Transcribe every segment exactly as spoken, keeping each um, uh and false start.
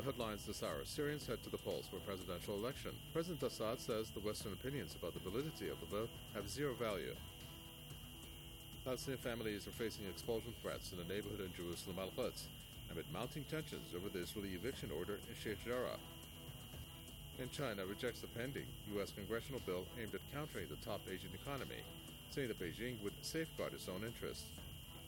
headlines this hour. Syrians head to the polls for a presidential election. President Assad says the Western opinions about the validity of the vote have zero value. Palestinian families are facing expulsion threats in a neighborhood in Jerusalem, Al-Quds, amid mounting tensions over the Israeli eviction order in Sheikh Jarrah. And China rejects the pending U S congressional bill aimed at countering the top Asian economy, saying that Beijing would safeguard its own interests.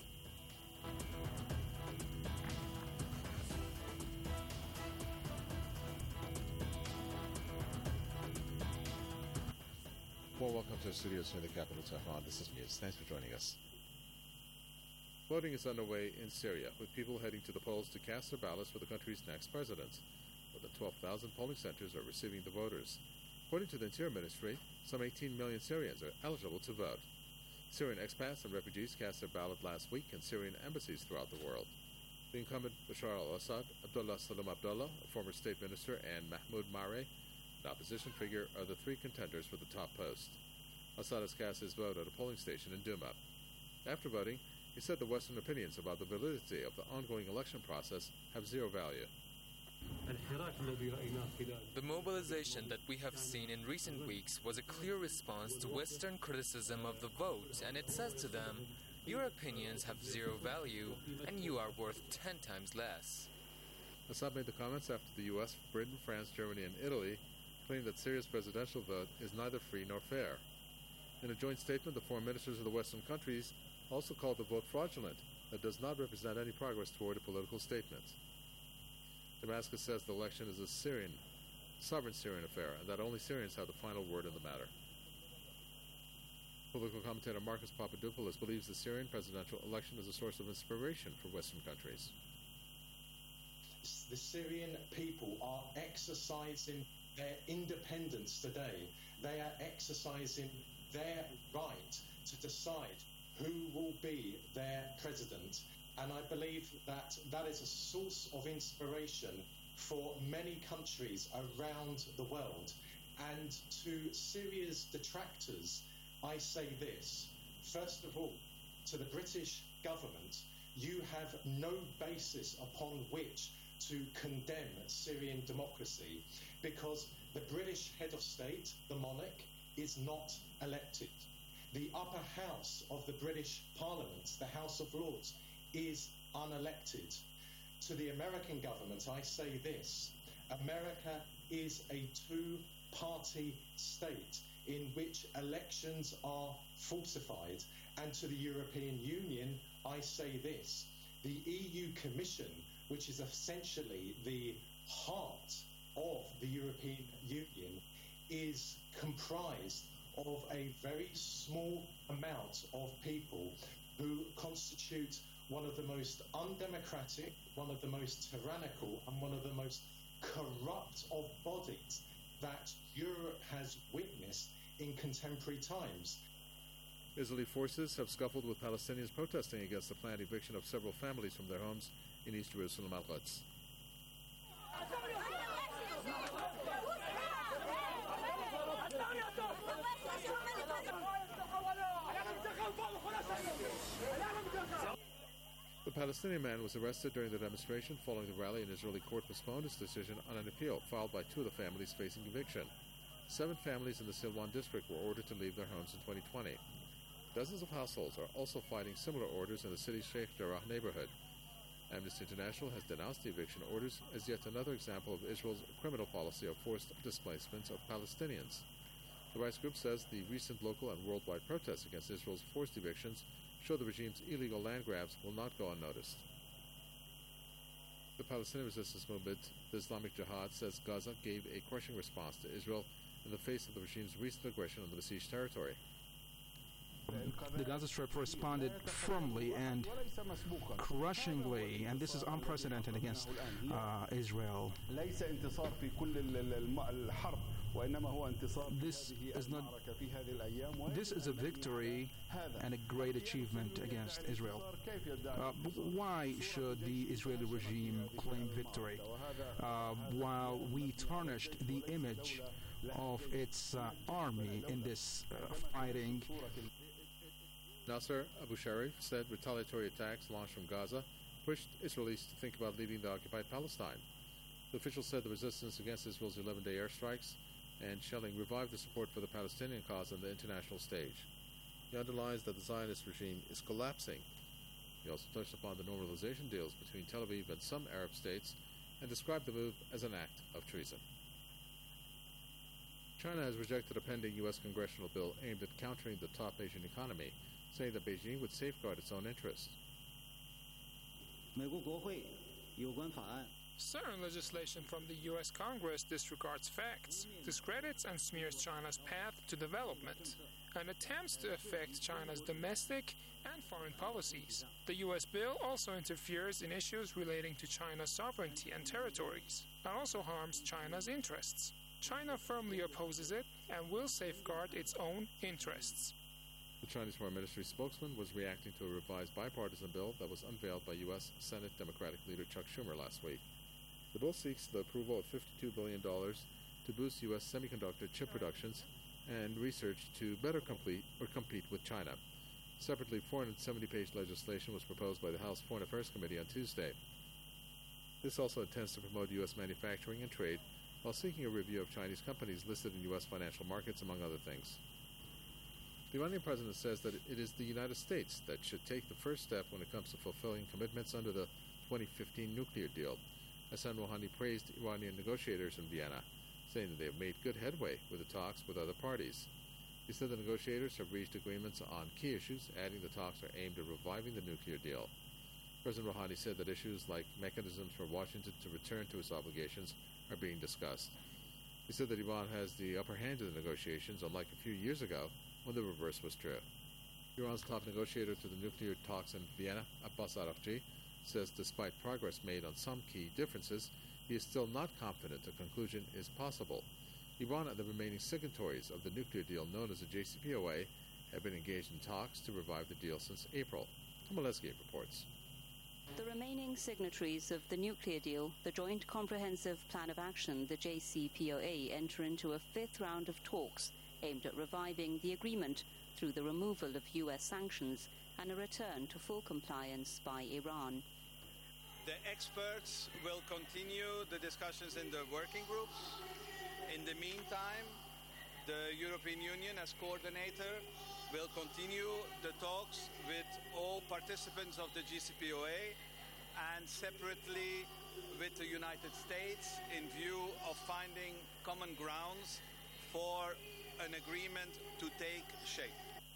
Well, welcome to the studios here in the capital, Tehran. This is News. Thanks for joining us. Voting is underway in Syria, with people heading to the polls to cast their ballots for the country's next president. More than twelve thousand polling centers are receiving the voters. According to the Interior Ministry, some eighteen million Syrians are eligible to vote. Syrian expats and refugees cast their ballot last week in Syrian embassies throughout the world. The incumbent Bashar al-Assad, Abdullah Salam Abdullah, a former state minister, and Mahmoud Mareh, the opposition figure, are the three contenders for the top post. Assad has cast his vote at a polling station in Duma. After voting, he said the Western opinions about the validity of the ongoing election process have zero value. The mobilization that we have seen in recent weeks was a clear response to Western criticism of the vote, and it says to them, your opinions have zero value, and you are worth ten times less. Assad made the comments after the U S, Britain, France, Germany, and Italy claimed that Syria's presidential vote is neither free nor fair. In a joint statement, the foreign ministers of the Western countries also called the vote fraudulent, that does not represent any progress toward a political statement. Damascus says the election is a Syrian, sovereign Syrian affair, and that only Syrians have the final word in the matter. Political commentator Marcus Papadopoulos believes the Syrian presidential election is a source of inspiration for Western countries. The Syrian people are exercising their independence today. They are exercising their right to decide who will be their president. And I believe that that is a source of inspiration for many countries around the world. And to Syria's detractors, I say this. First of all, to the British government, you have no basis upon which to condemn Syrian democracy, because the British head of state, the monarch, is not elected. The upper house of the British Parliament, the House of Lords, is unelected. To the American government, I say this. America is a two-party state in which elections are falsified. And to the European Union, I say this. The E U Commission, which is essentially the heart of the European Union, is comprised of a very small amount of people who constitute one of the most undemocratic, one of the most tyrannical, and one of the most corrupt of bodies that Europe has witnessed in contemporary times. Israeli forces have scuffled with Palestinians protesting against the planned eviction of several families from their homes in East Jerusalem, Al-Quds. The Palestinian man was arrested during the demonstration following the rally. An Israeli court postponed its decision on an appeal filed by two of the families facing eviction. Seven families in the Silwan district were ordered to leave their homes in twenty twenty. Dozens of households are also fighting similar orders in the city's Sheikh Jarrah neighborhood. Amnesty International has denounced the eviction orders as yet another example of Israel's criminal policy of forced displacements of Palestinians. The rights group says the recent local and worldwide protests against Israel's forced evictions show the regime's illegal land grabs will not go unnoticed. The Palestinian resistance movement, the Islamic Jihad, says Gaza gave a crushing response to Israel in the face of the regime's recent aggression on the besieged territory. The Gaza Strip responded firmly and crushingly, and this is unprecedented against uh, Israel. This is not. This is a victory and a great achievement against Israel. Uh, why should the Israeli regime claim victory uh, while we tarnished the image of its uh, army in this uh, fighting? Nasser Abu Sharif said retaliatory attacks launched from Gaza pushed Israelis to think about leaving the occupied Palestine. The official said the resistance against Israel's eleven-day airstrikes and shelling revived the support for the Palestinian cause on the international stage. He underlines that the Zionist regime is collapsing. He also touched upon the normalization deals between Tel Aviv and some Arab states and described the move as an act of treason. China has rejected a pending U S congressional bill aimed at countering the top Asian economy, saying that Beijing would safeguard its own interests. Certain legislation from the U S Congress disregards facts, discredits and smears China's path to development, and attempts to affect China's domestic and foreign policies. The U S bill also interferes in issues relating to China's sovereignty and territories, and also harms China's interests. China firmly opposes it and will safeguard its own interests. The Chinese Foreign Ministry spokesman was reacting to a revised bipartisan bill that was unveiled by U S Senate Democratic leader Chuck Schumer last week. The bill seeks the approval of fifty-two billion dollars to boost U S semiconductor chip productions and research to better complete or compete with China. Separately, four hundred seventy page legislation was proposed by the House Foreign Affairs Committee on Tuesday. This also intends to promote U S manufacturing and trade while seeking a review of Chinese companies listed in U S financial markets, among other things. The Iranian president says that it is the United States that should take the first step when it comes to fulfilling commitments under the twenty fifteen nuclear deal. Hassan Rouhani praised Iranian negotiators in Vienna, saying that they have made good headway with the talks with other parties. He said the negotiators have reached agreements on key issues, adding the talks are aimed at reviving the nuclear deal. President Rouhani said that issues like mechanisms for Washington to return to its obligations are being discussed. He said that Iran has the upper hand in the negotiations, unlike a few years ago when the reverse was true. Iran's top negotiator to the nuclear talks in Vienna, Abbas Araghchi, says despite progress made on some key differences, he is still not confident a conclusion is possible. Iran and the remaining signatories of the nuclear deal known as the J C P O A have been engaged in talks to revive the deal since April. Tomaleski reports. The remaining signatories of the nuclear deal, the Joint Comprehensive Plan of Action, the J C P O A, enter into a fifth round of talks aimed at reviving the agreement through the removal of U S sanctions and a return to full compliance by Iran. The experts will continue the discussions in the working groups. In the meantime, the European Union, as coordinator, will continue the talks with all participants of the J C P O A and separately with the United States in view of finding common grounds for an agreement to take shape.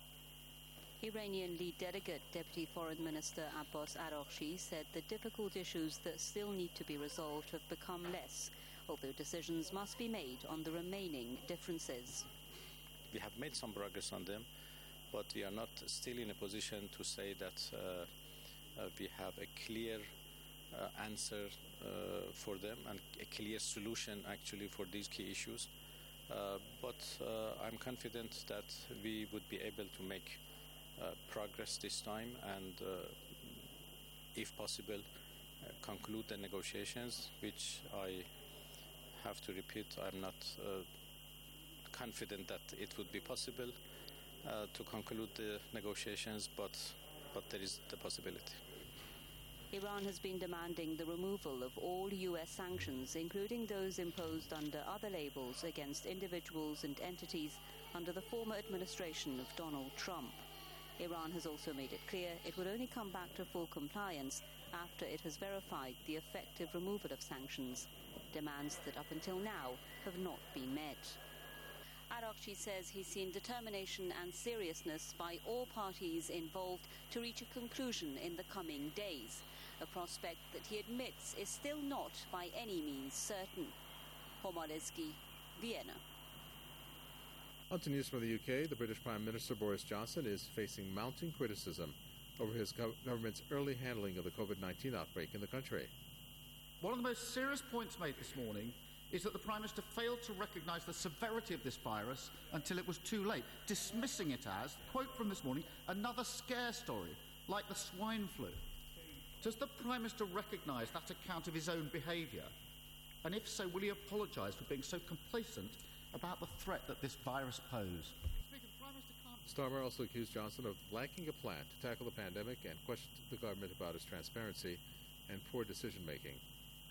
Iranian lead delegate Deputy Foreign Minister Abbas Araghchi said the difficult issues that still need to be resolved have become less, although decisions must be made on the remaining differences. We have made some progress on them, but we are not still in a position to say that uh, uh, we have a clear uh, answer uh, for them and a clear solution actually for these key issues. Uh, but uh, I'm confident that we would be able to make uh, progress this time and, uh, if possible, uh, conclude the negotiations, which I have to repeat, I'm not uh, confident that it would be possible uh, to conclude the negotiations, but, but there is the possibility. Iran has been demanding the removal of all U S sanctions, including those imposed under other labels against individuals and entities under the former administration of Donald Trump. Iran has also made it clear it would only come back to full compliance after it has verified the effective removal of sanctions, demands that up until now have not been met. Araghchi says he's seen determination and seriousness by all parties involved to reach a conclusion in the coming days, a prospect that he admits is still not by any means certain. Tomaleski, Vienna. On to news from the U K, the British Prime Minister Boris Johnson is facing mounting criticism over his go- government's early handling of the COVID nineteen outbreak in the country. One of the most serious points made this morning is that the Prime Minister failed to recognise the severity of this virus until it was too late, dismissing it as, quote from this morning, another scare story, like the swine flu. Does the Prime Minister recognise that account of his own behaviour? And if so, will he apologise for being so complacent about the threat that this virus posed? Starmer also accused Johnson of lacking a plan to tackle the pandemic and questioned the government about its transparency and poor decision-making.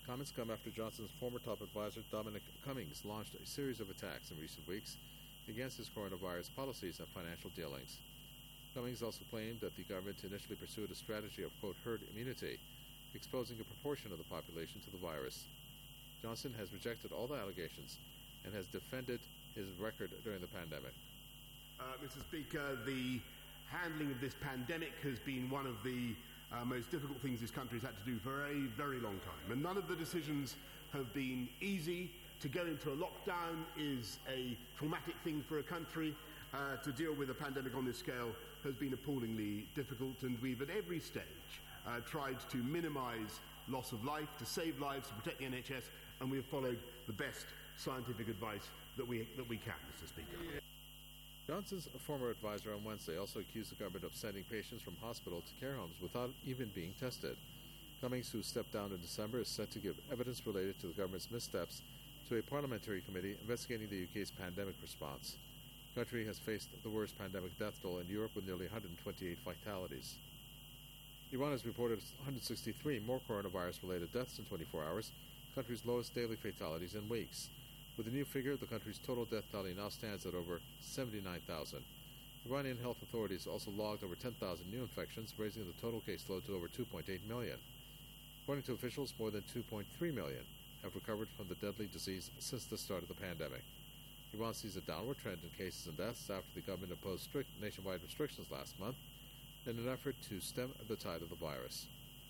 Comments come after Johnson's former top advisor, Dominic Cummings, launched a series of attacks in recent weeks against his coronavirus policies and financial dealings. Cummings also claimed that the government initially pursued a strategy of, quote, herd immunity, exposing a proportion of the population to the virus. Johnson has rejected all the allegations and has defended his record during the pandemic. Uh, Mister Speaker, the handling of this pandemic has been one of the uh, most difficult things this country has had to do for a very long time. And none of the decisions have been easy. To go into a lockdown is a traumatic thing for a country. Uh, to deal with a pandemic on this scale has been appallingly difficult, and we've at every stage uh, tried to minimise loss of life, to save lives, to protect the N H S, and we have followed the best scientific advice that we, that we can, Mister Speaker. Johnson's former advisor on Wednesday also accused the government of sending patients from hospital to care homes without even being tested. Cummings, who stepped down in December, is set to give evidence related to the government's missteps to a parliamentary committee investigating the U K's pandemic response. The country has faced the worst pandemic death toll in Europe with nearly one hundred twenty-eight fatalities. Iran has reported one hundred sixty-three more coronavirus-related deaths in twenty-four hours, the country's lowest daily fatalities in weeks. With the new figure, the country's total death tally now stands at over seventy-nine thousand. Iranian health authorities also logged over ten thousand new infections, raising the total caseload to over two point eight million. According to officials, more than two point three million have recovered from the deadly disease since the start of the pandemic. Iran sees a downward trend in cases and deaths after the government imposed strict nationwide restrictions last month in an effort to stem the tide of the virus.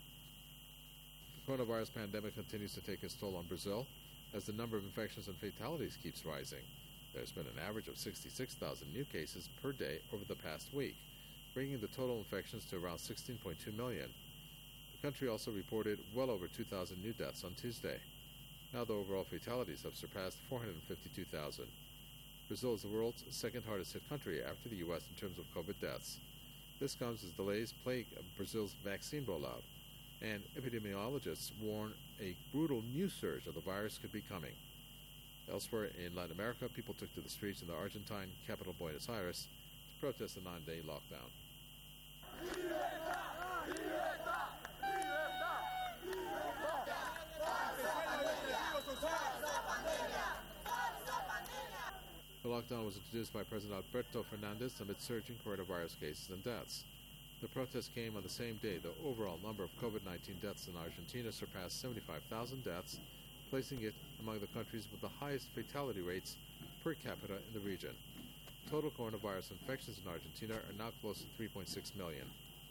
The coronavirus pandemic continues to take its toll on Brazil as the number of infections and fatalities keeps rising. There's been an average of sixty-six thousand new cases per day over the past week, bringing the total infections to around sixteen point two million. The country also reported well over two thousand new deaths on Tuesday. Now the overall fatalities have surpassed four hundred fifty-two thousand. Brazil is the world's second hardest hit country after the U S in terms of COVID deaths. This comes as delays plague Brazil's vaccine rollout, and epidemiologists warn a brutal new surge of the virus could be coming. Elsewhere in Latin America, people took to the streets in the Argentine capital Buenos Aires to protest the nine-day lockdown. The lockdown was introduced by President Alberto Fernandez amid surging coronavirus cases and deaths. The protest came on the same day the overall number of COVID nineteen deaths in Argentina surpassed seventy-five thousand deaths, placing it among the countries with the highest fatality rates per capita in the region. Total coronavirus infections in Argentina are now close to three point six million.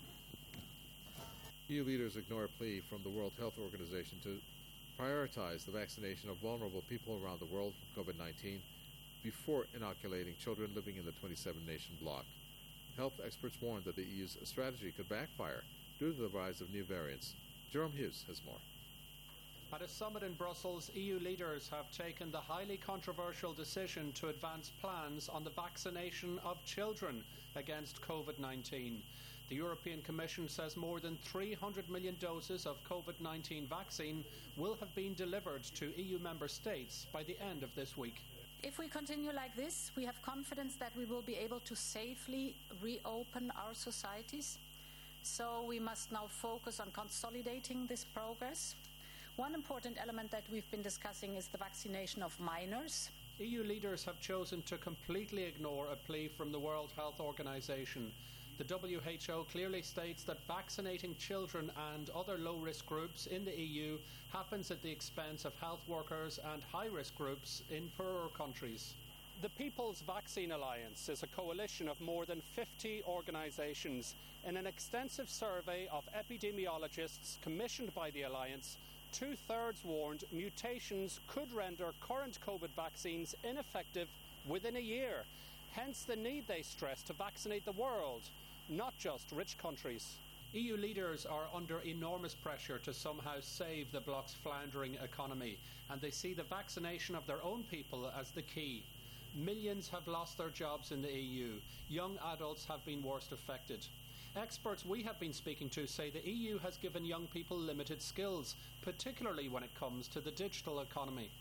E U leaders ignore a plea from the World Health Organization to prioritize the vaccination of vulnerable people around the world from COVID nineteen before inoculating children living in the twenty-seven nation bloc. Health experts warned that the E U's strategy could backfire due to the rise of new variants. Jerome Hughes has more. At a summit in Brussels, E U leaders have taken the highly controversial decision to advance plans on the vaccination of children against COVID nineteen. The European Commission says more than three hundred million doses of COVID nineteen vaccine will have been delivered to E U member states by the end of this week. If we continue like this, we have confidence that we will be able to safely reopen our societies. So we must now focus on consolidating this progress. One important element that we've been discussing is the vaccination of minors. E U leaders have chosen to completely ignore a plea from the World Health Organization. The W H O clearly states that vaccinating children and other low-risk groups in the E U happens at the expense of health workers and high-risk groups in poorer countries. The People's Vaccine Alliance is a coalition of more than fifty organisations. In an extensive survey of epidemiologists commissioned by the Alliance, two-thirds warned mutations could render current COVID vaccines ineffective within a year. Hence the need, they stress, to vaccinate the world, not just rich countries. E U leaders are under enormous pressure to somehow save the bloc's floundering economy, and they see the vaccination of their own people as the key. Millions have lost their jobs in the E U. Young adults have been worst affected. Experts we have been speaking to say the E U has given young people limited skills, particularly when it comes to the digital economy.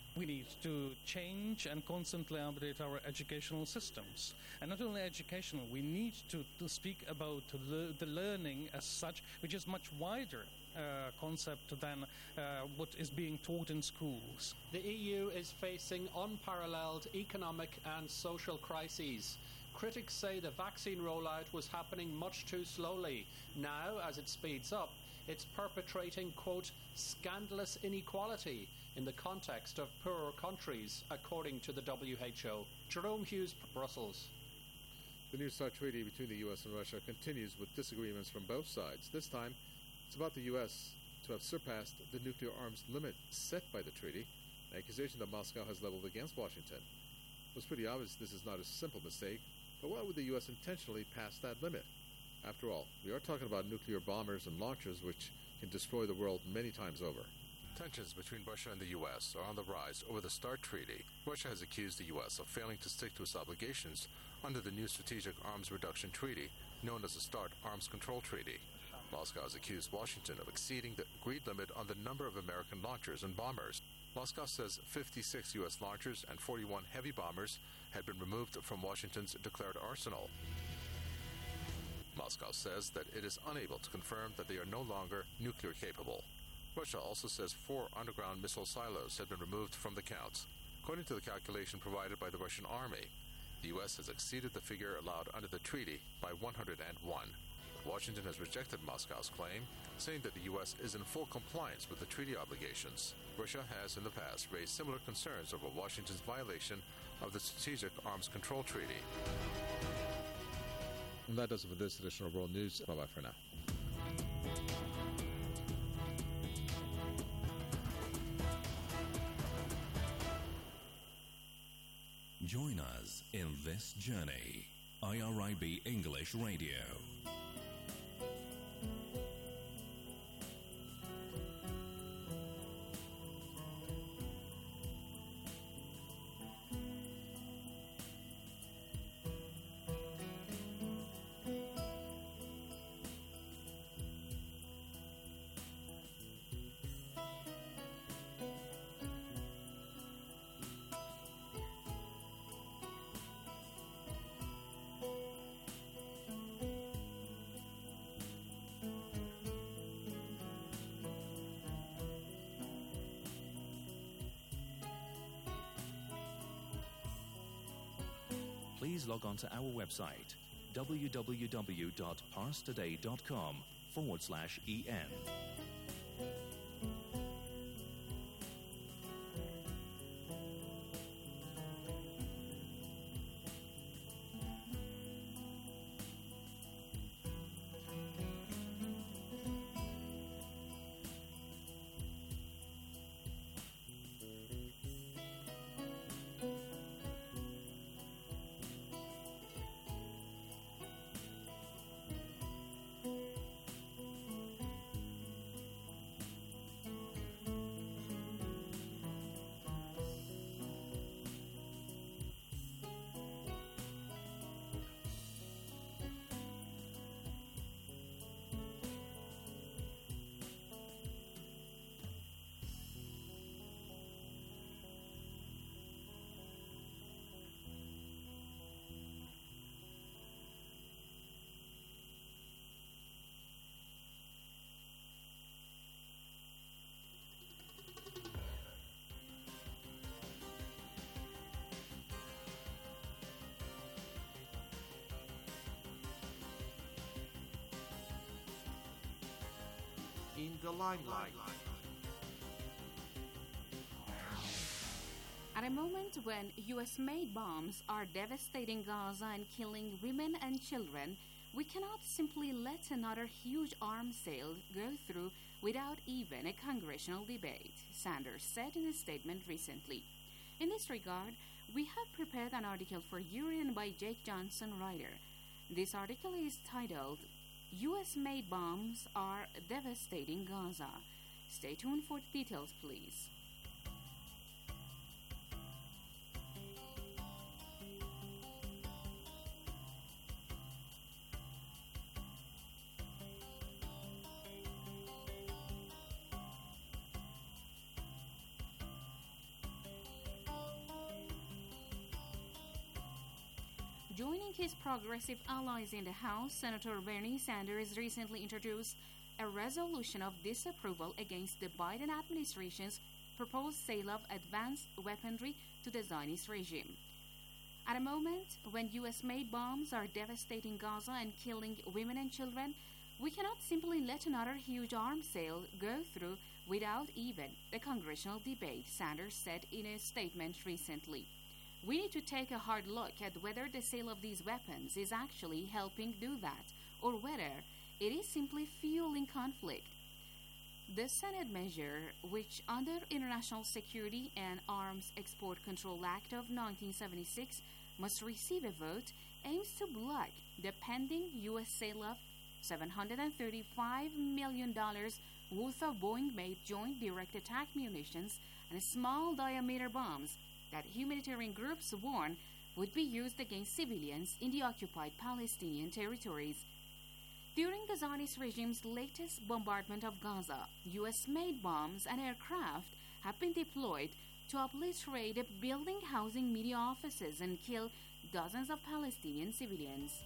we need to change and constantly update our educational systems. And not only educational, we need to, to speak about le- the learning as such, which is much wider uh, concept than uh, what is being taught in schools. The E U is facing unparalleled economic and social crises. Critics say the vaccine rollout was happening much too slowly. Now, as it speeds up, it's perpetrating, quote, scandalous inequality in the context of poorer countries, according to the W H O. Jerome Hughes, Brussels. The New START treaty between the U S and Russia continues with disagreements from both sides. This time, it's about the U S to have surpassed the nuclear arms limit set by the treaty, an accusation that Moscow has leveled against Washington. It was pretty obvious this is not a simple mistake, but why would the U S intentionally pass that limit? After all, we are talking about nuclear bombers and launchers which can destroy the world many times over. Tensions between Russia and the U S are on the rise over the START treaty. Russia has accused the U S of failing to stick to its obligations under the new Strategic Arms Reduction Treaty, known as the START Arms Control Treaty. Moscow has accused Washington of exceeding the agreed limit on the number of American launchers and bombers. Moscow says fifty-six U S launchers and forty-one heavy bombers had been removed from Washington's declared arsenal. Moscow says that it is unable to confirm that they are no longer nuclear capable. Russia also says four underground missile silos had been removed from the count. According to the calculation provided by the Russian army, the U S has exceeded the figure allowed under the treaty by one hundred one. Washington has rejected Moscow's claim, saying that the U S is in full compliance with the treaty obligations. Russia has in the past raised similar concerns over Washington's violation of the Strategic Arms Control Treaty. And that does it for this edition of World News. Bye-bye for now. Join us in this journey. I R I B English Radio. Please log on to our website, w w w dot pars today dot com forward slash E N. In the limelight. At a moment when U S-made bombs are devastating Gaza and killing women and children, we cannot simply let another huge arms sale go through without even a congressional debate, Sanders said in a statement recently. In this regard, we have prepared an article for Urian by Jake Johnson writer. This article is titled, U S-made bombs are devastating Gaza. Stay tuned for the details, please. Joining his progressive allies in the House, Senator Bernie Sanders recently introduced a resolution of disapproval against the Biden administration's proposed sale of advanced weaponry to the Zionist regime. At a moment when U S-made bombs are devastating Gaza and killing women and children, we cannot simply let another huge arms sale go through without even a congressional debate, Sanders said in a statement recently. We need to take a hard look at whether the sale of these weapons is actually helping do that, or whether it is simply fueling conflict. The Senate measure, which under International Security and Arms Export Control Act of nineteen seventy-six must receive a vote, aims to block the pending U S sale of seven hundred thirty-five million dollars worth of Boeing-made joint direct attack munitions and small diameter bombs that humanitarian groups warn would be used against civilians in the occupied Palestinian territories. During the Zionist regime's latest bombardment of Gaza, U S-made bombs and aircraft have been deployed to obliterate a building housing media offices and kill dozens of Palestinian civilians.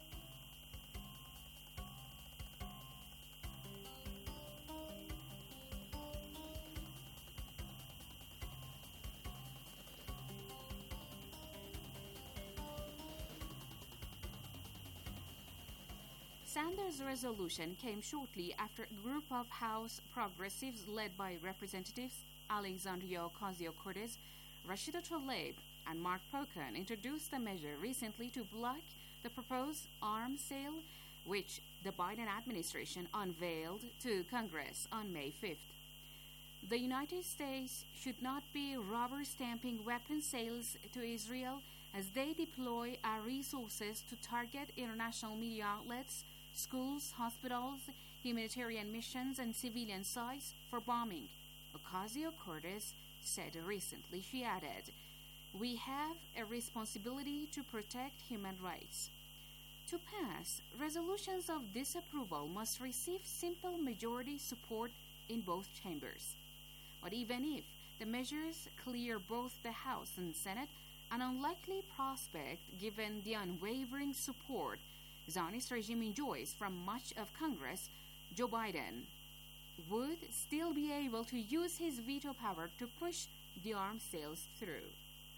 Sanders' resolution came shortly after a group of House progressives led by Representatives Alexandria Ocasio-Cortez, Rashida Tlaib, and Mark Pocan introduced a measure recently to block the proposed arms sale, which the Biden administration unveiled to Congress on May fifth. The United States should not be rubber-stamping weapon sales to Israel as they deploy our resources to target international media outlets, schools, hospitals, humanitarian missions, and civilian sites for bombing. Ocasio-Cortez said recently, she added, "We have a responsibility to protect human rights." To pass, resolutions of disapproval must receive simple majority support in both chambers. But even if the measures clear both the House and Senate, an unlikely prospect given the unwavering support Zionist regime enjoys from much of Congress, Joe Biden would still be able to use his veto power to push the arms sales through.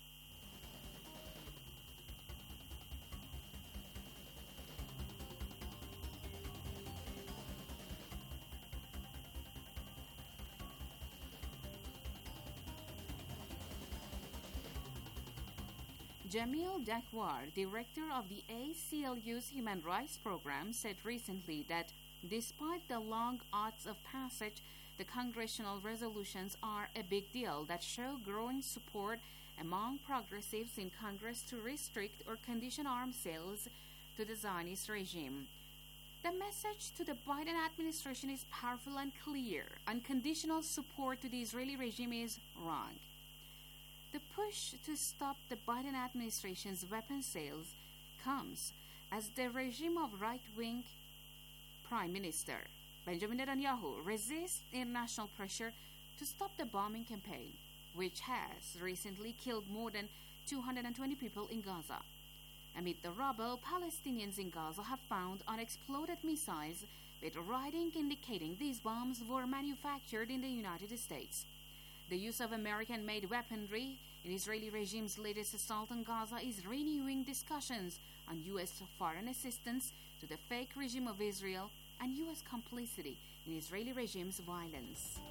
Jamil Dakwar, director of the A C L U's Human Rights Program, said recently that despite the long odds of passage, the congressional resolutions are a big deal that show growing support among progressives in Congress to restrict or condition arms sales to the Zionist regime. The message to the Biden administration is powerful and clear. Unconditional support to the Israeli regime is wrong. The push to stop the Biden administration's weapon sales comes as the regime of right-wing Prime Minister Benjamin Netanyahu resists international pressure to stop the bombing campaign, which has recently killed more than two hundred twenty people in Gaza. Amid the rubble, Palestinians in Gaza have found unexploded missiles with writing indicating these bombs were manufactured in the United States. The use of American-made weaponry in Israeli regime's latest assault on Gaza is renewing discussions on U S foreign assistance to the fake regime of Israel and U S complicity in Israeli regime's violence.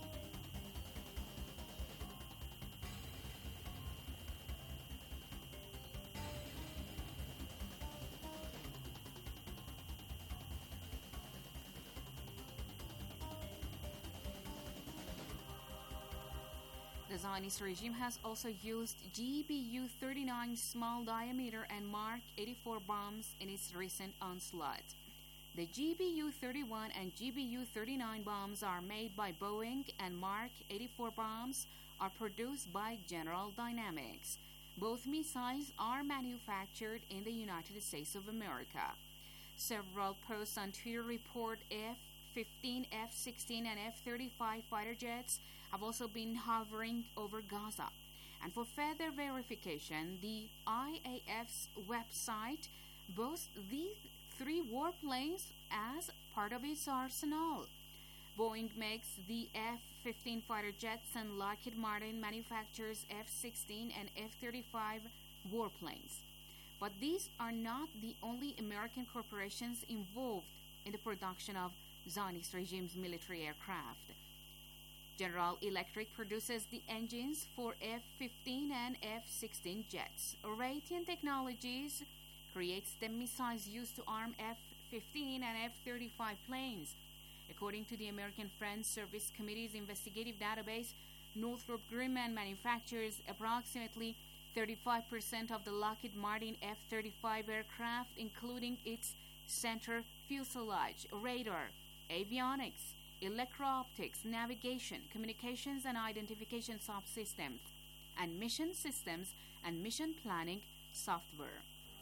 The Zionist regime has also used G B U thirty-nine small diameter and Mark eighty-four bombs in its recent onslaught. The G B U thirty-one and G B U thirty-nine bombs are made by Boeing, and Mark eighty-four bombs are produced by General Dynamics. Both missiles are manufactured in the United States of America. Several posts on Twitter report F fifteen, F sixteen, and F thirty-five fighter jets have also been hovering over Gaza. And for further verification, the I A F's website boasts these three warplanes as part of its arsenal. Boeing makes the F fifteen fighter jets and Lockheed Martin manufactures F sixteen and F thirty-five warplanes. But these are not the only American corporations involved in the production of Zionist regime's military aircraft. General Electric produces the engines for F fifteen and F sixteen jets. Raytheon Technologies creates the missiles used to arm F fifteen and F thirty-five planes. According to the American Friends Service Committee's investigative database, Northrop Grumman manufactures approximately thirty-five percent of the Lockheed Martin F thirty-five aircraft, including its center fuselage, radar, avionics, electro-optics, navigation, communications and identification subsystems, and mission systems and mission planning software.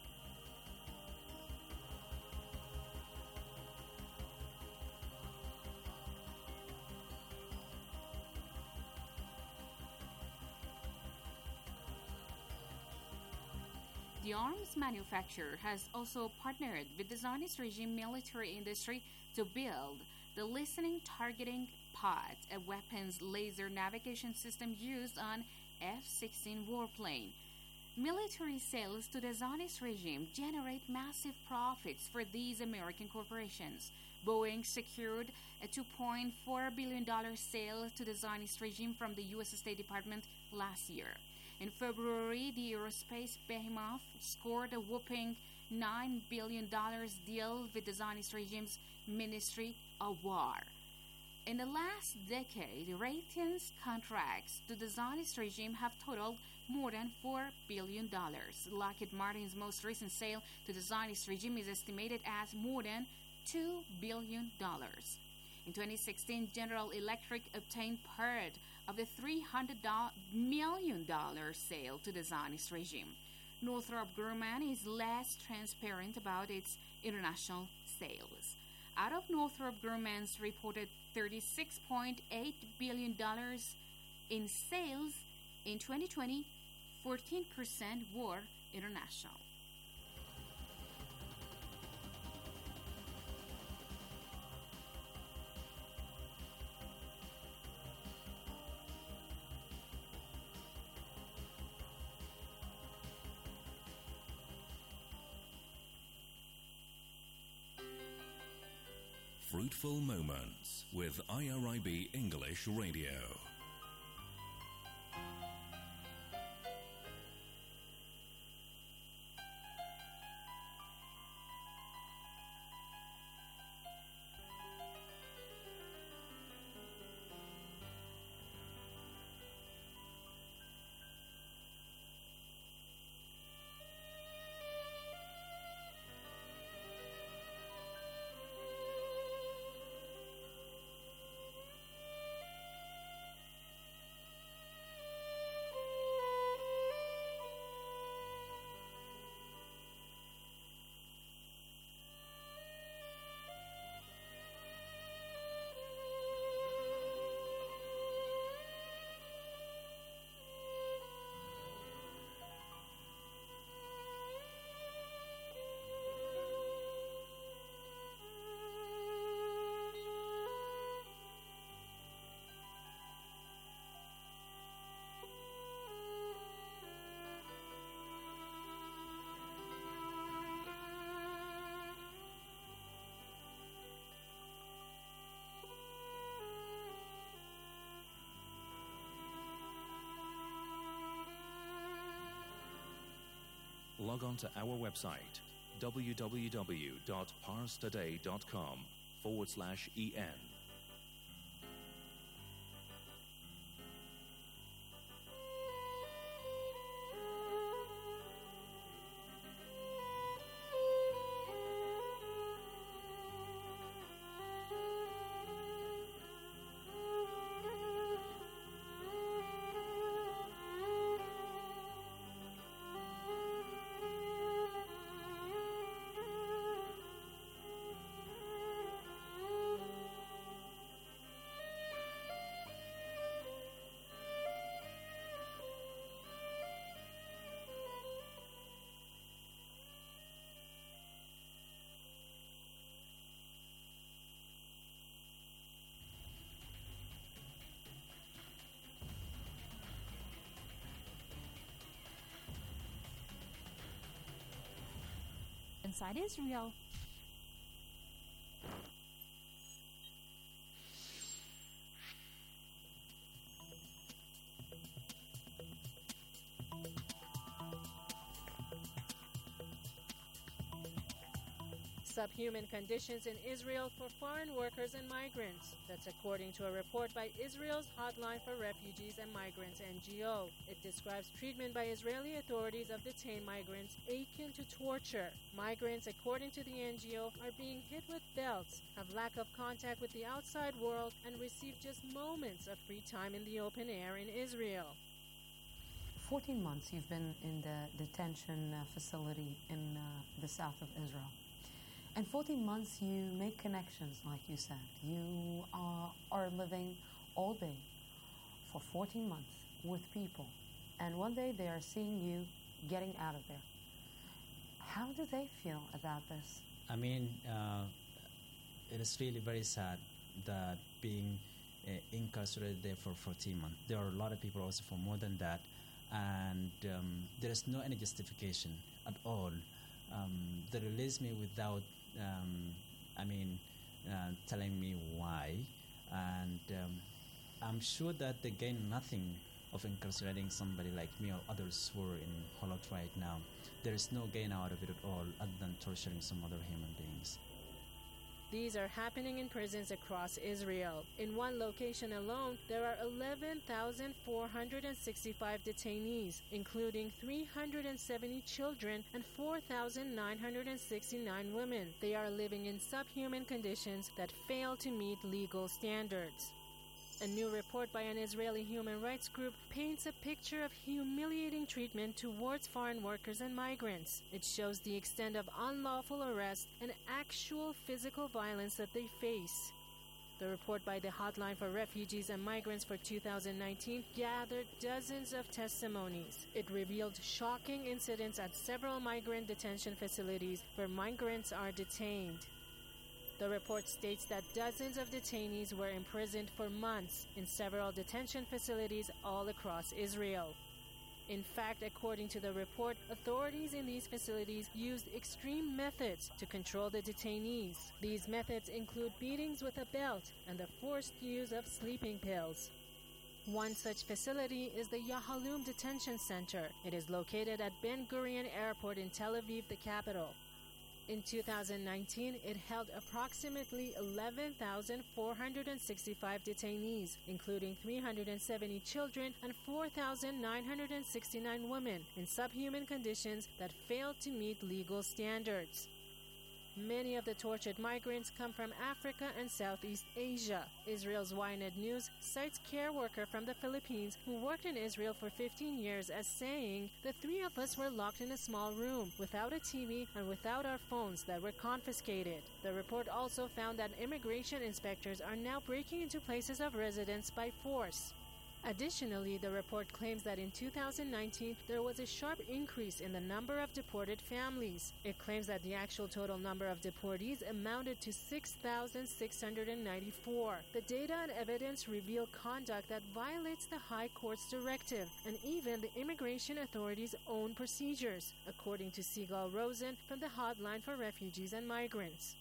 The arms manufacturer has also partnered with the Zionist regime military industry to build the Listening Targeting Pod, a weapons laser navigation system used on F sixteen warplane. Military sales to the Zionist regime generate massive profits for these American corporations. Boeing secured a two point four billion dollars sale to the Zionist regime from the U S State Department last year. In February, the aerospace behemoth scored a whopping nine billion dollars deal with the Zionist regime's Ministry of War. In the last decade, Raytheon's contracts to the Zionist regime have totaled more than four billion dollars. Lockheed Martin's most recent sale to the Zionist regime is estimated as more than two billion dollars. In twenty sixteen, General Electric obtained part of the three hundred million dollars sale to the Zionist regime. Northrop Grumman is less transparent about its international sales. Out of Northrop Grumman's reported thirty-six point eight billion dollars in sales in twenty twenty, fourteen percent were international. Fruitful Moments with I R I B English Radio. Log on to our website, www.parstoday.com forward slash EN. inside Israel. Subhuman conditions in Israel for foreign workers and migrants. That's according to a report by Israel's Hotline for Refugees and Migrants N G O. It describes treatment by Israeli authorities of detained migrants akin to torture. Migrants, according to the N G O, are being hit with belts, have lack of contact with the outside world, and receive just moments of free time in the open air in Israel. fourteen months you've been in the detention uh, facility in uh, the south of Israel. And fourteen months you make connections, like you said. You are, are living all day for fourteen months with people. And one day they are seeing you getting out of there. How do they feel about this? I mean, uh, it is really very sad that being uh, incarcerated there for fourteen months. There are a lot of people also for more than that. And um, there is no any justification at all. Um, they released me without Um, I mean, uh, telling me why, and um, I'm sure that they gain nothing of incarcerating somebody like me or others who are in Holot right now. There is no gain out of it at all other than torturing some other human beings. These are happening in prisons across Israel. In one location alone, there are eleven thousand four hundred sixty-five detainees, including three hundred seventy children and four thousand nine hundred sixty-nine women. They are living in subhuman conditions that fail to meet legal standards. A new report by an Israeli human rights group paints a picture of humiliating treatment towards foreign workers and migrants. It shows the extent of unlawful arrest and actual physical violence that they face. The report by the Hotline for Refugees and Migrants for two thousand nineteen gathered dozens of testimonies. It revealed shocking incidents at several migrant detention facilities where migrants are detained. The report states that dozens of detainees were imprisoned for months in several detention facilities all across Israel. In fact, according to the report, authorities in these facilities used extreme methods to control the detainees. These methods include beatings with a belt and the forced use of sleeping pills. One such facility is the Yahalom Detention Center. It is located at Ben Gurion Airport in Tel Aviv, the capital. In two thousand nineteen, it held approximately eleven thousand four hundred sixty-five detainees, including three hundred seventy children and four thousand nine hundred sixty-nine women in subhuman conditions that failed to meet legal standards. Many of the tortured migrants come from Africa and Southeast Asia. Israel's Ynet News cites care worker from the Philippines who worked in Israel for fifteen years as saying, "The three of us were locked in a small room without a T V and without our phones that were confiscated." The report also found that immigration inspectors are now breaking into places of residence by force. Additionally, the report claims that in two thousand nineteen, there was a sharp increase in the number of deported families. It claims that the actual total number of deportees amounted to six thousand six hundred ninety-four. The data and evidence reveal conduct that violates the High Court's directive and even the immigration authorities' own procedures, according to Sigal Rosen from the Hotline for Refugees and Migrants.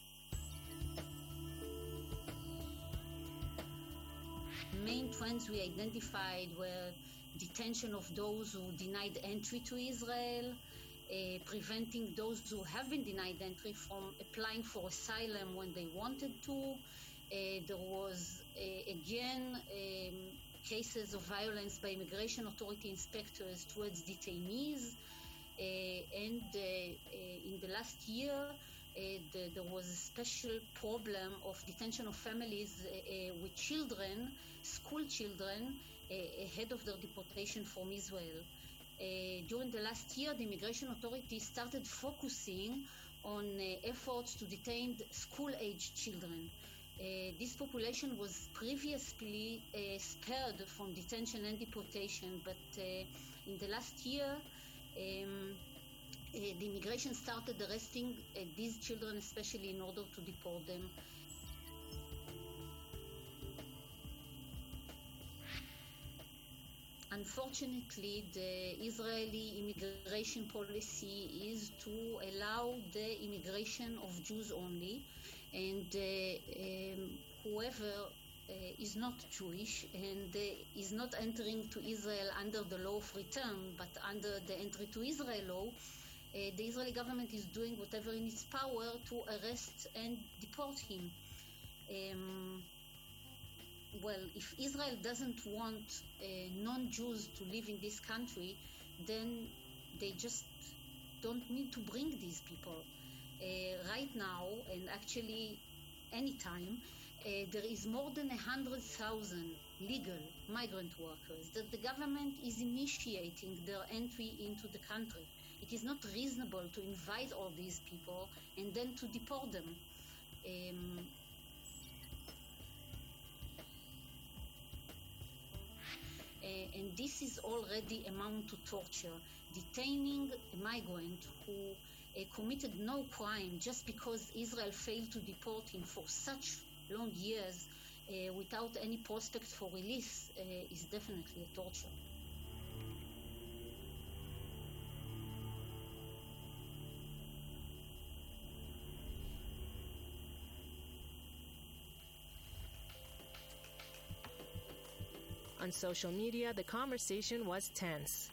Main trends we identified were detention of those who denied entry to Israel, uh, preventing those who have been denied entry from applying for asylum when they wanted to. Uh, there was, uh, again, um, cases of violence by immigration authority inspectors towards detainees. Uh, and uh, uh, in the last year, Uh, the, there was a special problem of detention of families uh, uh, with children, school children, uh, ahead of their deportation from Israel. Uh, during the last year, the immigration authorities started focusing on uh, efforts to detain school-aged children. Uh, this population was previously uh, spared from detention and deportation, but uh, in the last year, um, Uh, the immigration started arresting uh, these children, especially in order to deport them. unfortunately, the Israeli immigration policy is to allow the immigration of Jews only, and uh, um, whoever uh, is not Jewish and uh, is not entering to Israel under the law of return, but under the entry to Israel law, uh, the Israeli government is doing whatever in its power to arrest and deport him. Um, well, if Israel doesn't want uh, non-Jews to live in this country, then they just don't need to bring these people. Uh, right now, and actually anytime, uh, there is more than one hundred thousand legal migrant workers that the government is initiating their entry into the country. It is not reasonable to invite all these people and then to deport them. Um, Uh, and this is already amount to torture. Detaining a migrant who uh, committed no crime just because Israel failed to deport him for such long years uh, without any prospect for release uh, is definitely a torture. On social media, the conversation was tense.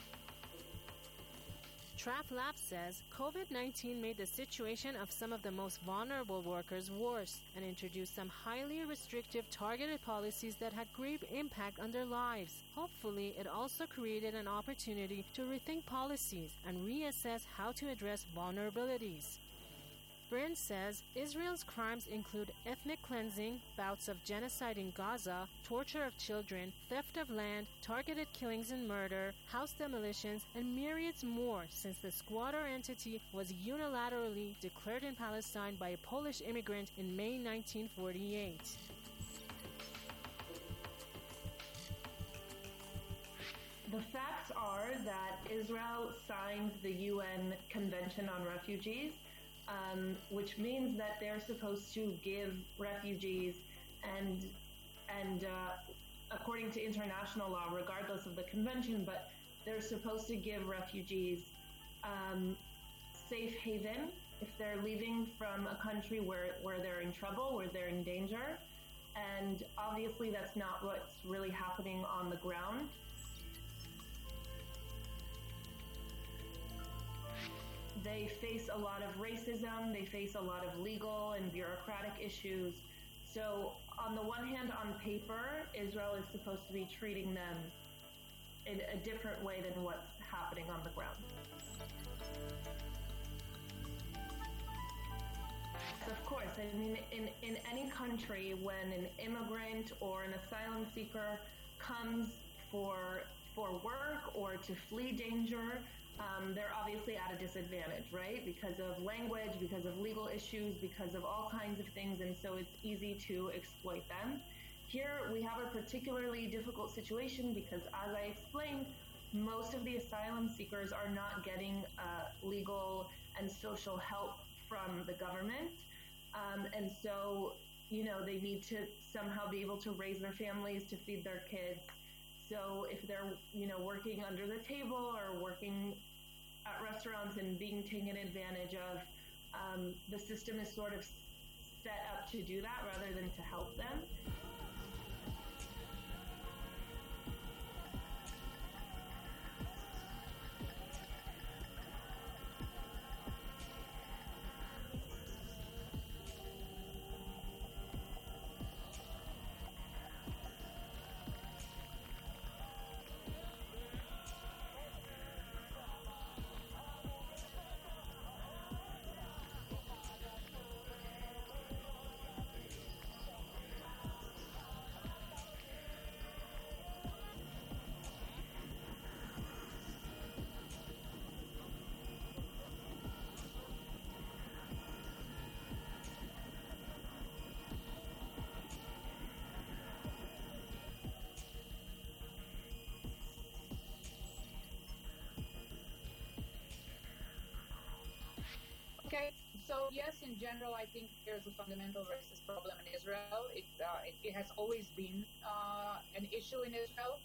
TrapLab says COVID nineteen made the situation of some of the most vulnerable workers worse and introduced some highly restrictive targeted policies that had grave impact on their lives. Hopefully, it also created an opportunity to rethink policies and reassess how to address vulnerabilities. Brin says Israel's crimes include ethnic cleansing, bouts of genocide in Gaza, torture of children, theft of land, targeted killings and murder, house demolitions, and myriads more since the squatter entity was unilaterally declared in Palestine by a Polish immigrant in May nineteen forty-eight. The facts are that Israel signed the U N Convention on Refugees, Um, which means that they're supposed to give refugees and and uh, according to international law, regardless of the convention, but they're supposed to give refugees um, safe haven if they're leaving from a country where, where they're in trouble, where they're in danger. And obviously that's not what's really happening on the ground. They face a lot of racism, they face a lot of legal and bureaucratic issues. So on the one hand, on paper, Israel is supposed to be treating them in a different way than what's happening on the ground. Of course, I mean, in, in any country, when an immigrant or an asylum seeker comes for, for work or to flee danger, Um, they're obviously at a disadvantage, right? Because of language, because of legal issues, because of all kinds of things, and so it's easy to exploit them. Here we have a particularly difficult situation because, as I explained, most of the asylum seekers are not getting uh, legal and social help from the government, um, and so, you know, they need to somehow be able to raise their families, to feed their kids. So if they're, you know, working under the table or working at restaurants and being taken advantage of, um, the system is sort of set up to do that rather than to help them. Okay, so yes, in general, I think there's a fundamental racist problem in Israel. It, uh, it, it has always been uh, an issue in Israel.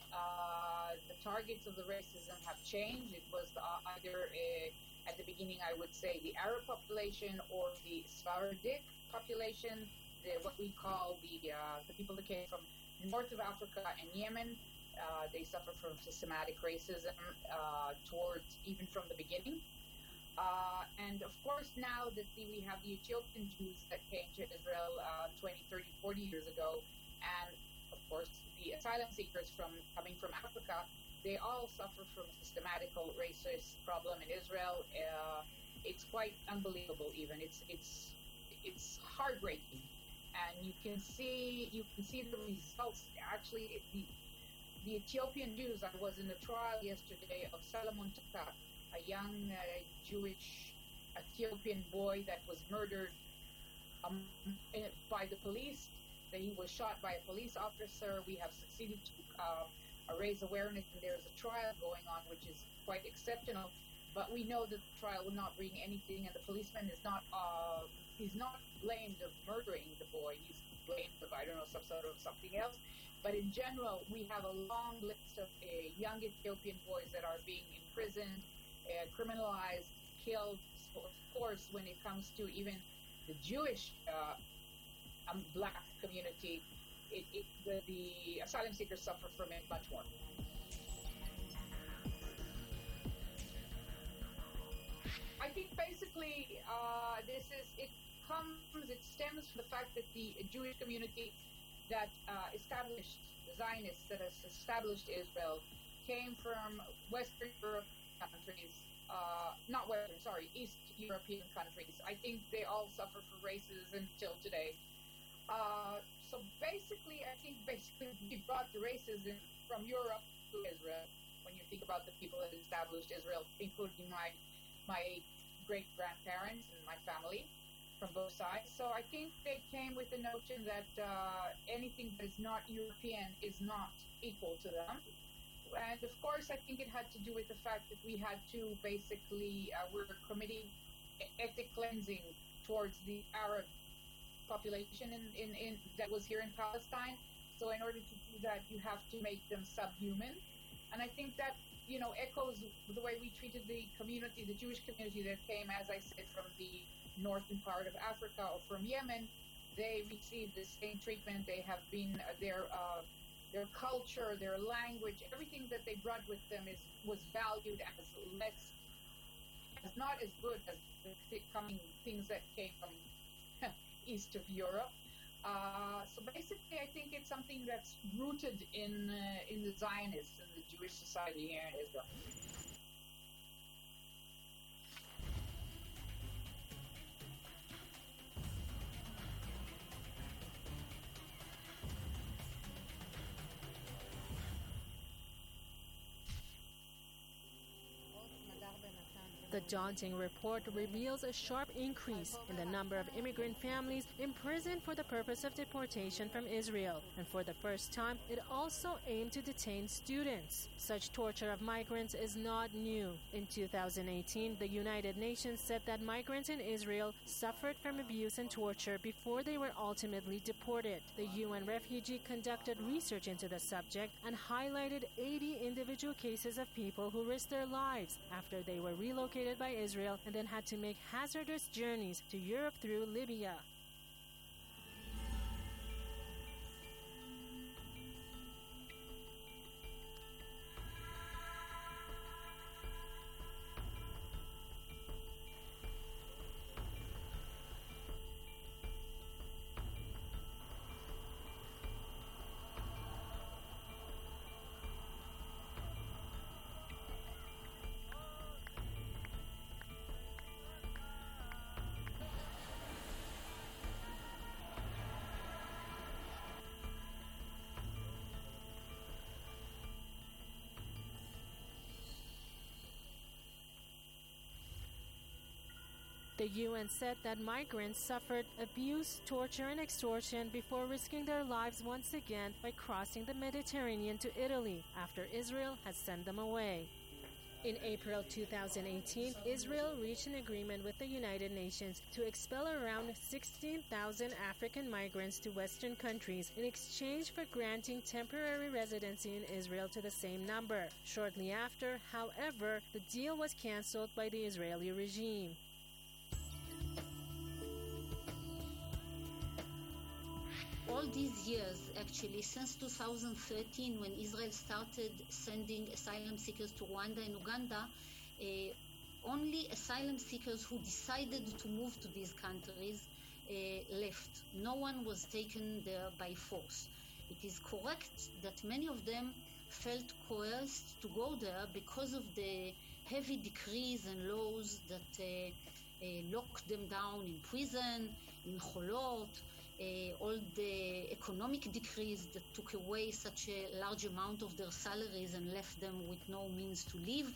Uh, the targets of the racism have changed. It was uh, either a, at the beginning, I would say, the Arab population or the Sephardic population, the, what we call the uh, the people that came from north of Africa and Yemen. Uh, they suffer from systematic racism uh, towards even from the beginning. Uh, and of course, now that the, we have the Ethiopian Jews that came to Israel uh, twenty, thirty, forty years ago, and of course, the asylum seekers from coming from Africa, they all suffer from systematic racist problem in Israel. Uh, it's quite unbelievable. Even it's it's it's heartbreaking, and you can see you can see the results. Actually, the the Ethiopian Jews. I was in the trial yesterday of Salomon Taka, a young uh, Jewish Ethiopian boy that was murdered um, by the police. That he was shot by a police officer. We have succeeded to uh, raise awareness, and there's a trial going on, which is quite exceptional. But we know that the trial will not bring anything, and the policeman is not uh, he's not blamed of murdering the boy. He's blamed of, I don't know, some sort of something else. But in general, we have a long list of uh, young Ethiopian boys that are being imprisoned, uh, criminalized, killed. So of course, when it comes to even the Jewish uh, um, black community, it, it, the, the asylum seekers suffer from it much more. I think basically uh, this is, it comes, it stems from the fact that the Jewish community that uh, established, the Zionists that has established Israel, came from Western Europe countries, uh, not Western, sorry, East European countries. I think they all suffer from racism till today. Uh, so basically, I think basically we brought the racism from Europe to Israel. When you think about the people that established Israel, including my my great grandparents and my family from both sides. So I think they came with the notion that uh, anything that is not European is not equal to them. And of course, I think it had to do with the fact that we had to basically, uh, we're committing ethnic cleansing towards the Arab population in, in, in that was here in Palestine. So in order to do that, you have to make them subhuman. And I think that, you know, echoes the way we treated the community, the Jewish community that came, as I said, from the northern part of Africa or from Yemen. They received the same treatment. They have been, uh, their uh, their culture, their language, everything that they brought with them is was valued as less, as not as good as the coming things that came from east of Europe. Uh, so basically, I think it's something that's rooted in uh, in the Zionists and the Jewish society here in Israel. The daunting report reveals a sharp increase in the number of immigrant families imprisoned for the purpose of deportation from Israel. And for the first time, it also aimed to detain students. Such torture of migrants is not new. In two thousand eighteen, the United Nations said that migrants in Israel suffered from abuse and torture before they were ultimately deported. The U N Refugee conducted research into the subject and highlighted eighty individual cases of people who risked their lives after they were relocated by Israel and then had to make hazardous journeys to Europe through Libya. The U N said that migrants suffered abuse, torture, and extortion before risking their lives once again by crossing the Mediterranean to Italy after Israel had sent them away. In April two thousand eighteen, Israel reached an agreement with the United Nations to expel around sixteen thousand African migrants to Western countries in exchange for granting temporary residency in Israel to the same number. Shortly after, however, the deal was cancelled by the Israeli regime. All these years, actually, since two thousand thirteen, when Israel started sending asylum seekers to Rwanda and Uganda, uh, only asylum seekers who decided to move to these countries uh, left. No one was taken there by force. It is correct that many of them felt coerced to go there because of the heavy decrees and laws that uh, uh, locked them down in prison, in Cholot, Uh, all the economic decrees that took away such a large amount of their salaries and left them with no means to live.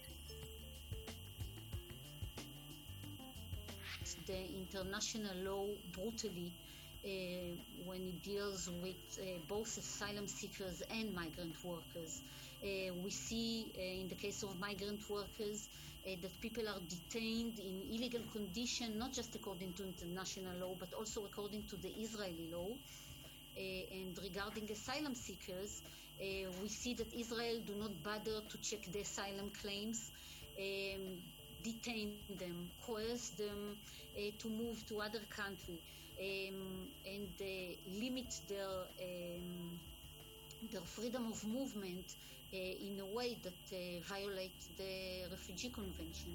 The international law brutally uh, when it deals with uh, both asylum seekers and migrant workers. Uh, we see uh, in the case of migrant workers Uh, that people are detained in illegal condition, not just according to international law, but also according to the Israeli law. Uh, and regarding asylum seekers, uh, we see that Israel do not bother to check the asylum claims, um, detain them, coerce them uh, to move to other country, um, and uh, limit their um, their freedom of movement Uh, in a way that uh, violates the Refugee Convention.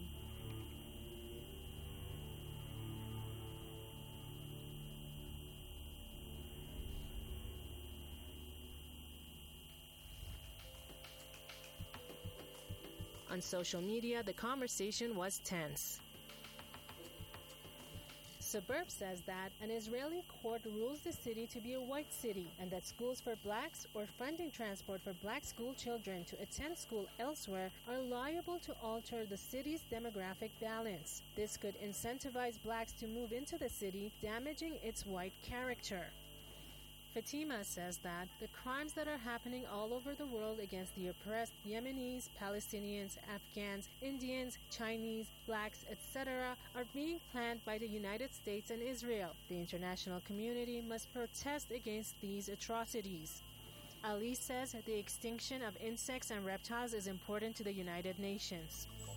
On social media, the conversation was tense. Suburb says that an Israeli court rules the city to be a white city and that schools for blacks or funding transport for black school children to attend school elsewhere are liable to alter the city's demographic balance. This could incentivize blacks to move into the city, damaging its white character. Fatima says that the crimes that are happening all over the world against the oppressed Yemenis, Palestinians, Afghans, Indians, Chinese, blacks, et cetera are being planned by the United States and Israel. The international community must protest against these atrocities. Ali says the extinction of insects and reptiles is important to the United Nations.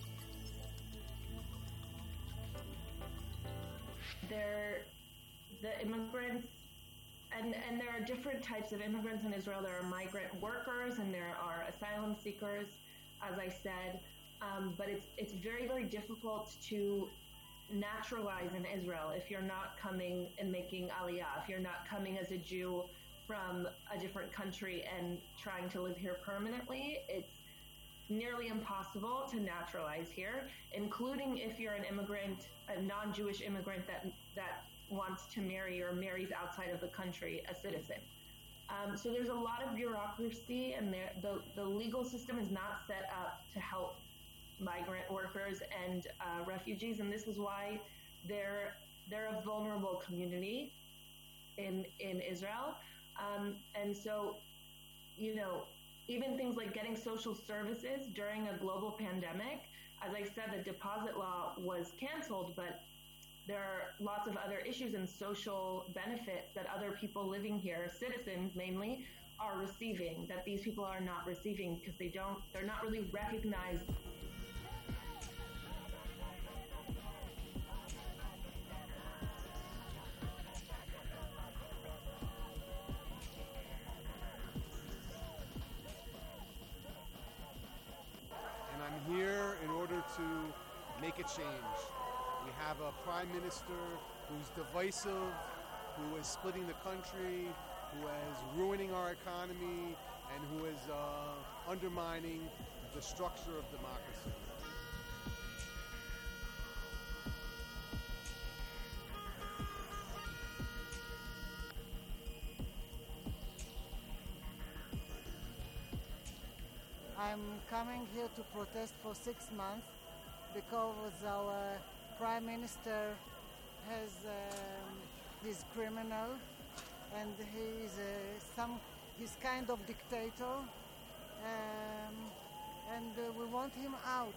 They're the immigrants. And, and there are different types of immigrants in Israel. There are migrant workers and there are asylum seekers, as I said. Um, but it's it's very, very difficult to naturalize in Israel if you're not coming and making aliyah, if you're not coming as a Jew from a different country and trying to live here permanently. It's nearly impossible to naturalize here, including if you're an immigrant, a non-Jewish immigrant that that wants to marry or marries outside of the country, a citizen. Um, so there's a lot of bureaucracy, and there, the, the legal system is not set up to help migrant workers and uh, refugees, and this is why they're they're a vulnerable community in in Israel. Um, and so, you know, even things like getting social services during a global pandemic, as I said, the deposit law was canceled, but there are lots of other issues and social benefits that other people living here, citizens mainly, are receiving, that these people are not receiving because they don't, they're not really recognized. And I'm here in order to make a change. We have a prime minister who's divisive, who is splitting the country, who is ruining our economy, and who is uh, undermining the structure of democracy. I'm coming here to protest for six months because our Prime Minister has um, he's criminal and he's uh, some he's kind of dictator, um, and uh, we want him out.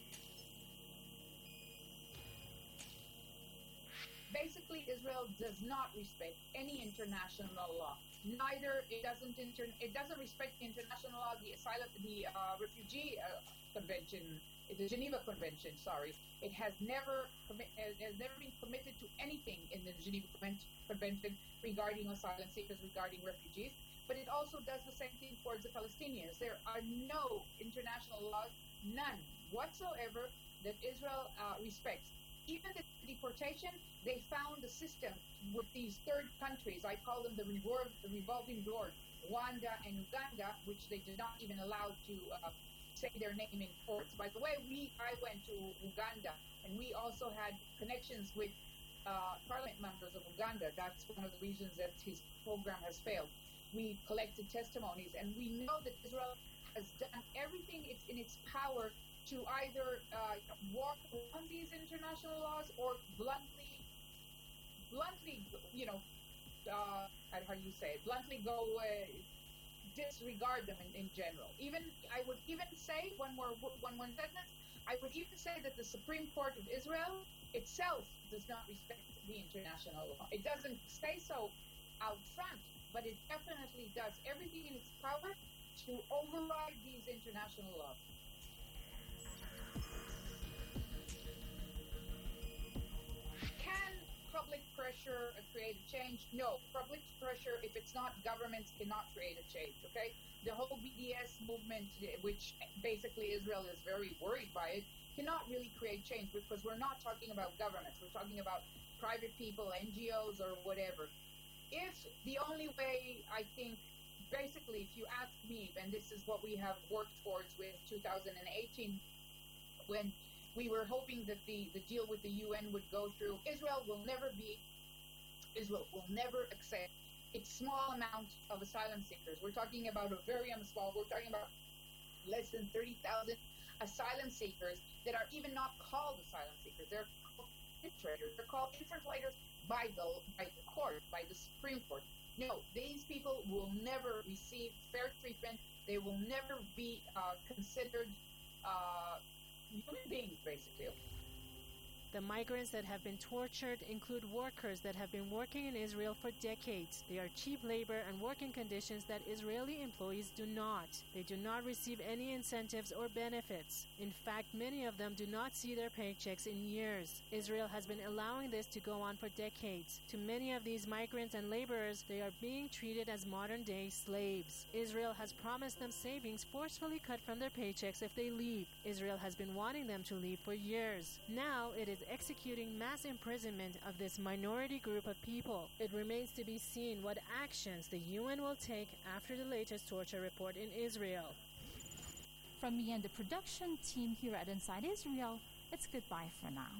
Basically, Israel does not respect any international law. Neither it doesn't inter- it doesn't respect international law, the asylum, the uh, refugee uh, convention, the Geneva Convention. Sorry, it has never commi- has never been committed to anything in the Geneva Convention regarding asylum seekers, regarding refugees. But it also does the same thing towards the Palestinians. There are no international laws, none whatsoever, that Israel uh, respects. Even the deportation, they found a system with these third countries. I call them the, revol- the revolving door, Rwanda and Uganda, which they did not even allow to uh, say their name in courts. By the way, we I went to Uganda, and we also had connections with uh, parliament members of Uganda. That's one of the reasons that his program has failed. We collected testimonies, and we know that Israel has done everything it's in its power to either uh, walk around these international laws or bluntly, bluntly, you know, uh, how do you say it, bluntly go uh, disregard them in, in general. Even, I would even say, one more, one more sentence, I would even say that the Supreme Court of Israel itself does not respect the international law. It doesn't say so out front, but it definitely does everything in its power to override these international laws. Can public pressure create a change? No. Public pressure, if it's not governments, cannot create a change, okay? The whole B D S movement, which basically Israel is very worried by it, cannot really create change because we're not talking about governments. We're talking about private people, N G Os, or whatever. If the only way, I think, basically, if you ask me, and this is what we have worked towards with two thousand eighteen, when we were hoping that the, the deal with the U N would go through, Israel will never be, Israel will never accept its small amount of asylum seekers. We're talking about a very um, small, we're talking about less than thirty thousand asylum seekers that are even not called asylum seekers. They're called infiltrators. They're called infiltrators by the, by the court, by the Supreme Court. No, these people will never receive fair treatment. They will never be uh, considered uh, human beings, basically. The migrants that have been tortured include workers that have been working in Israel for decades. They are cheap labor and working conditions that Israeli employees do not. They do not receive any incentives or benefits. In fact, many of them do not see their paychecks in years. Israel has been allowing this to go on for decades. To many of these migrants and laborers, they are being treated as modern-day slaves. Israel has promised them savings forcefully cut from their paychecks if they leave. Israel has been wanting them to leave for years. Now it is executing mass imprisonment of this minority group of people. It remains to be seen what actions the U N will take after the latest torture report in Israel. From me and the production team here at Inside Israel, it's goodbye for now.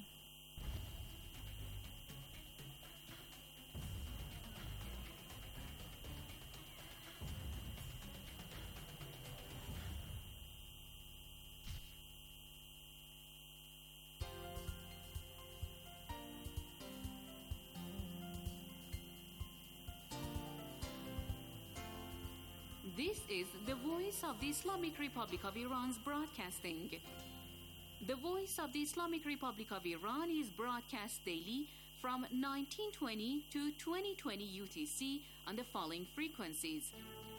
This is the Voice of the Islamic Republic of Iran's broadcasting. The Voice of the Islamic Republic of Iran is broadcast daily from nineteen twenty to twenty twenty U T C on the following frequencies.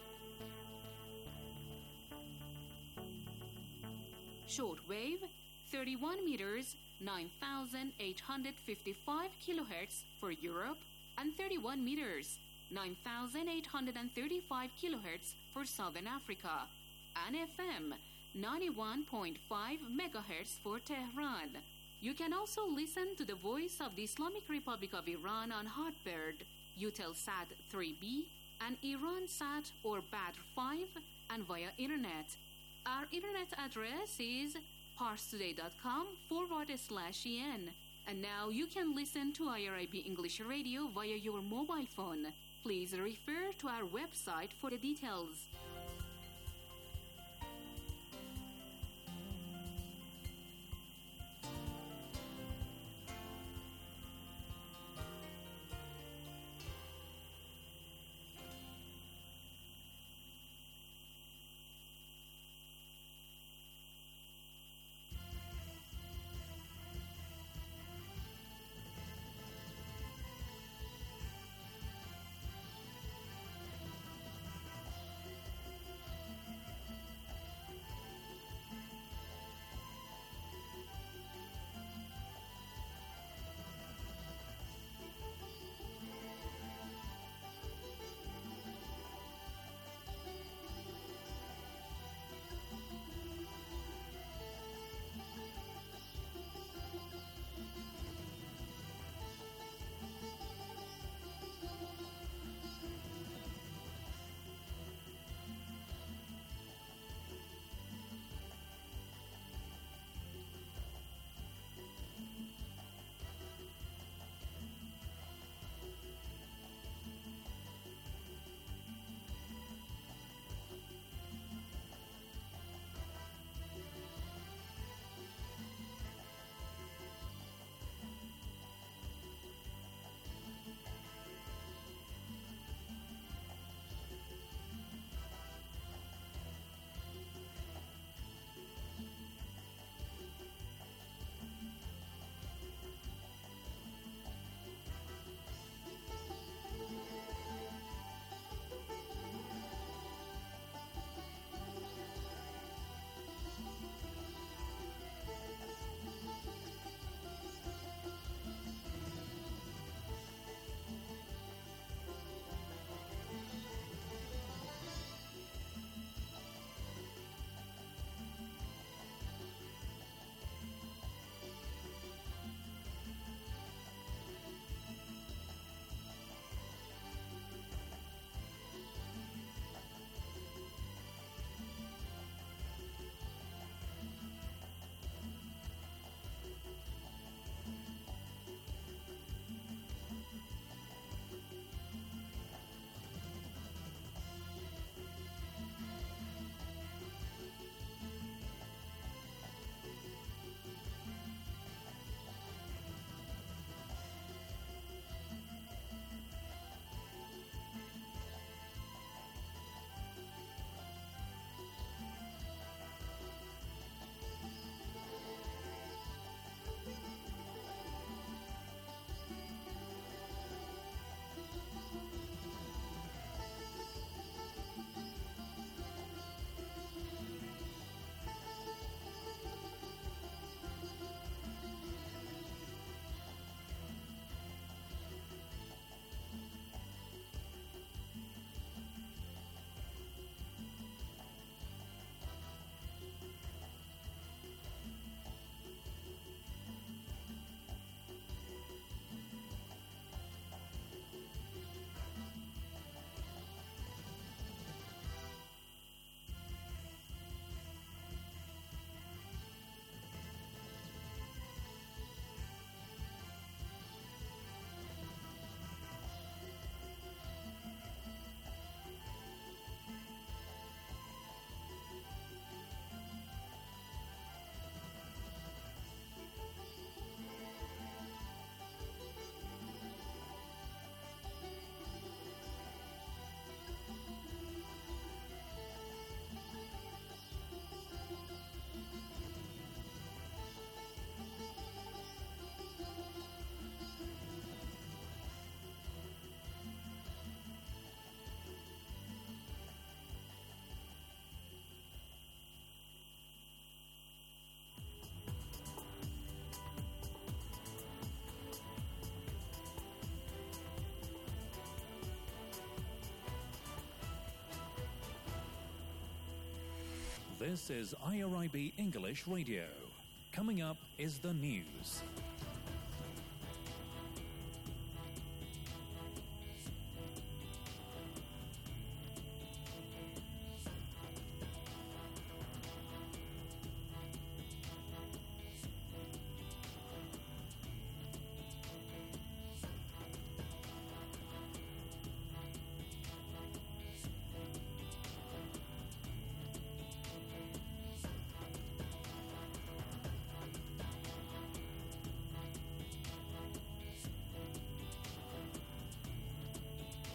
Shortwave, thirty-one meters, nine thousand eight hundred fifty-five kilohertz for Europe, and thirty-one meters, nine thousand eight hundred thirty-five kilohertz for Southern Africa, and F M, ninety-one point five megahertz for Tehran. You can also listen to the Voice of the Islamic Republic of Iran on Hotbird, Eutelsat three B, and IranSat or Badr five, and via Internet. Our Internet address is parstoday.com forward slash en. And now you can listen to I R I B English Radio via your mobile phone. Please refer to our website for the details. This is I R I B English Radio. Coming up is the news.